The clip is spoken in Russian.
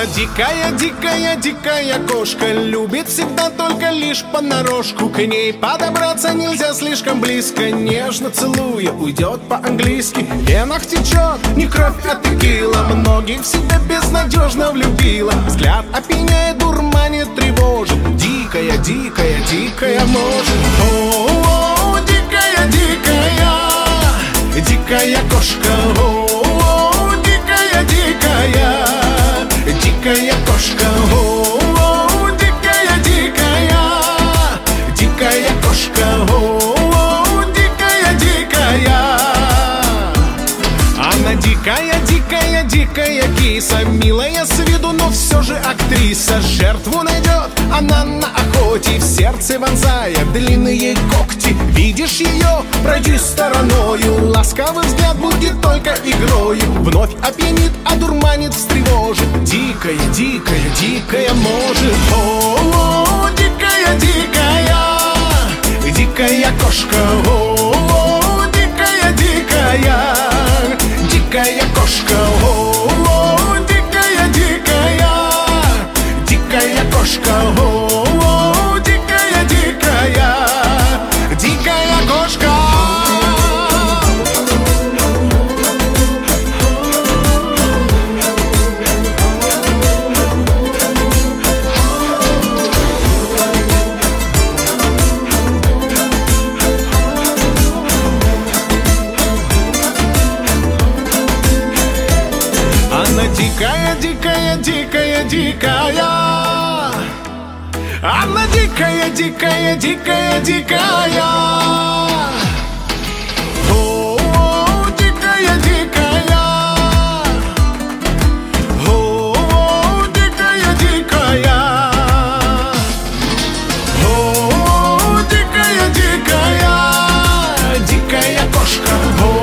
дикая, дикая, дикая кошка, любит всегда только лишь понарошку. К ней подобраться нельзя слишком близко, нежно целуя уйдет по-английски. В венах течет не кровь, а текила, многих в себя безнадежно влюбила. Взгляд опьяняет, дурманит, тревожит, дикая, дикая, дикая может. О, дикая, дикая, дикая кошка. О, дикая, дикая, дикая кошка. О, дикая, дикая, дикая кошка. О, дикая, дикая. Она дикая, дикая, дикая киса, милая с виду, но все же актриса. Жертву найдет она на охоте, в сердце вонзая длинные когти. Видишь ее, пройди стороною, ласковый взгляд будет только игрою. Вновь опьянит, одурманит, встревожит, дикая, дикая, дикая может. О, дикая, дикая, дикая кошка. О, дикая, дикая, дикая кошка. О, дикая, дикая, дикая кошка. О, дикая, дикая, дикая кошка. Она дикая, дикая, дикая, дикая. Она дикая, дикая, дикая, дикая. О, дикая, дикая. О, дикая, дикая. О, дикая, дикая, дикая кошка.